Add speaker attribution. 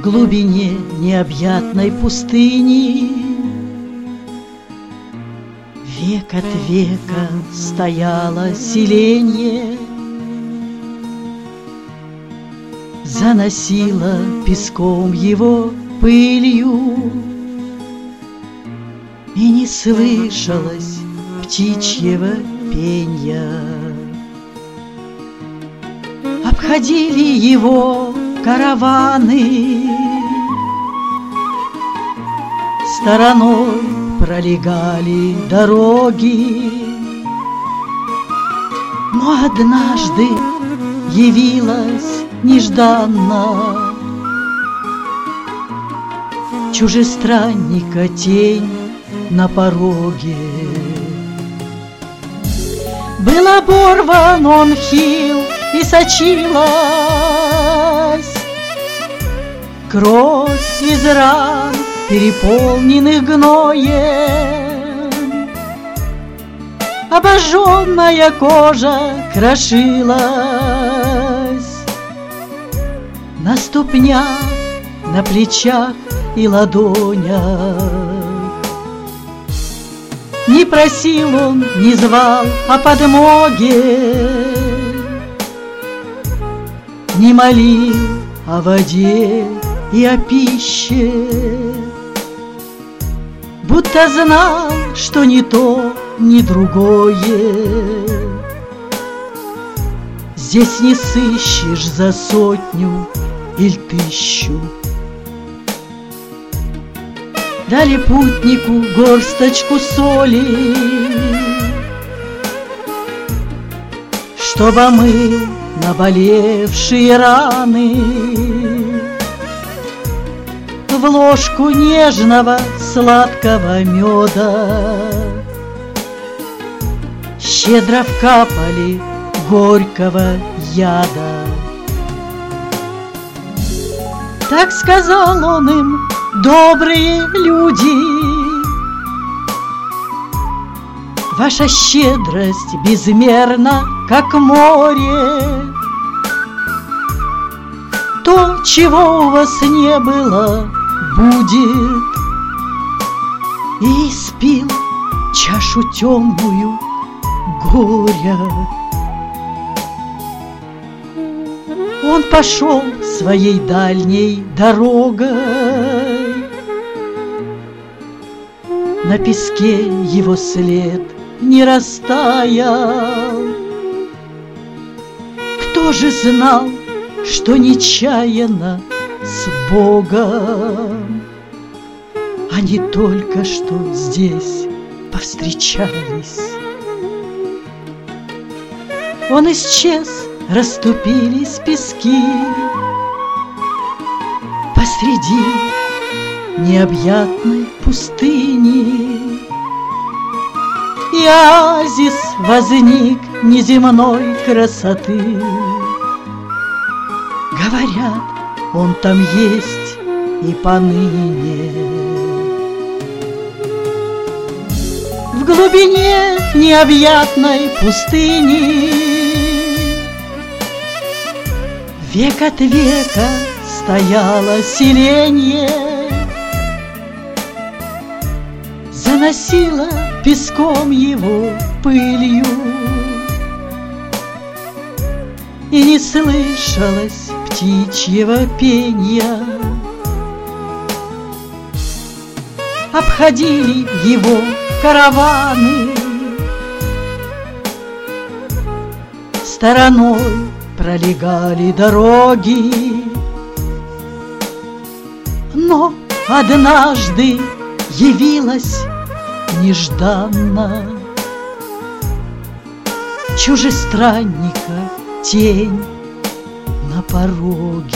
Speaker 1: глубине необъятной пустыни век от века стояло селенье, заносило песком его пылью, и не слышалось птичьего пенья. Обходили его караваны, стороной пролегали дороги, но однажды явилась нежданно чужестранника тень на пороге. Был оборван он хил, и сочилась кровь из ран, переполненных гноем. Обожженная кожа крошилась на ступнях, на плечах и ладонях. Не просил он, не звал о подмоге, не молил о воде и о пище, будто знал, что ни то, ни другое здесь не сыщешь за 100 или 1000. Дали путнику горсточку соли, чтоб омыл наболевшие раны, в ложку нежного сладкого меда щедро вкапали горького яда. Так сказал он им: добрые люди, ваша щедрость безмерна, как море. То, чего у вас не было, будет. И испил чашу темную горя. Он пошел своей дальней дорогой, на песке его след не растаял. Кто же знал, что нечаянно с Богом они только что здесь повстречались? Он исчез, расступились пески посреди необъятной пустыни. И оазис возник неземной красоты. Говорят, он там есть и поныне. В глубине необъятной пустыни век от века стояло селенье, заносило песком его пылью, и не слышалось птичьего пенья. Обходили его караваны, стороной пролегали дороги, но однажды явилась нежданно чужестранника тень на пороге.